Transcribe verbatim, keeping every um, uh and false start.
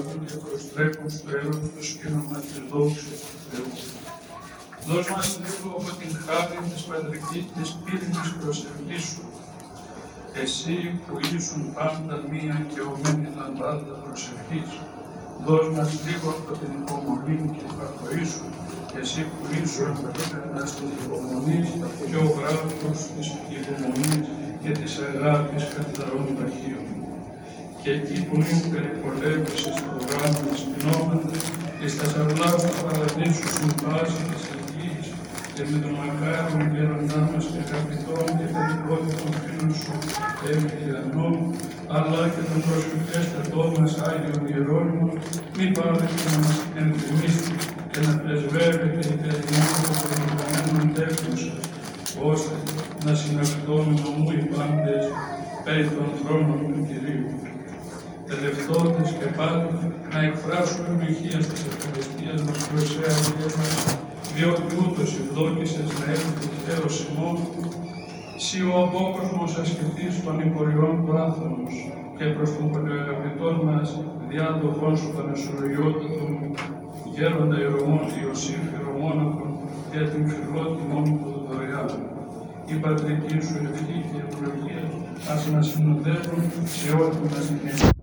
παράγουν και προστρέφουν στο έργο του σκήνομα της δόξης του Θεού. Δώσ' μας λίγο από την χάρη της πατρικής της πύρινης προσευχής σου, εσύ που ήσουν πάντα μία και ομένη λαμπάδα προσευχής. Δώσ' μας λίγο από την υπομονή και την παροχή σου, εσύ που ήσουν ένας της υπομονής και ο γράφος της υπομονής και της αγάπης καθαρών βραχίων. Και εκεί που μην περιπολεύεσαι στο γράμμα της πνεύματα και στα σαρλά του παραδείσου συμπάσει της ελγύης και με τον μακάριον γέροντά μας και αγαπητών και περιπόλητων φίλων σου ευγιανών, αλλά και τον προσευχέστατό μας Άγιον Ιερώνυμο, μη πάρετε να μας ενθυμίσει και να πρεσβεύετε η περιμόνη των περιβαλλμένων τέχνων σας, ώστε να συναρτώνουν ομού οι πάντες περί των θρόνων του Κυρίου. Τελευτόντες και πάλι να εκφράσουμε ευτυχία στις ευχαριστίες μας προς Άγιες μας, διότι ούτως ευδόκησες να έρθει έως ημών, σύ ο απόκοσμος ασκητής των υποριών του άνθρωπος και προς τον πολυαγαπητόν μας διάδοχόν σου πανεσουργιότατο μου, γέροντα Ιερομόν Ιωσήφ Ιερομόναχον για την φιλότιμόν του δωρεάν. Η πατρική σου ευχή και ευλογία ας μας συνοδεύουν σε όλη μας την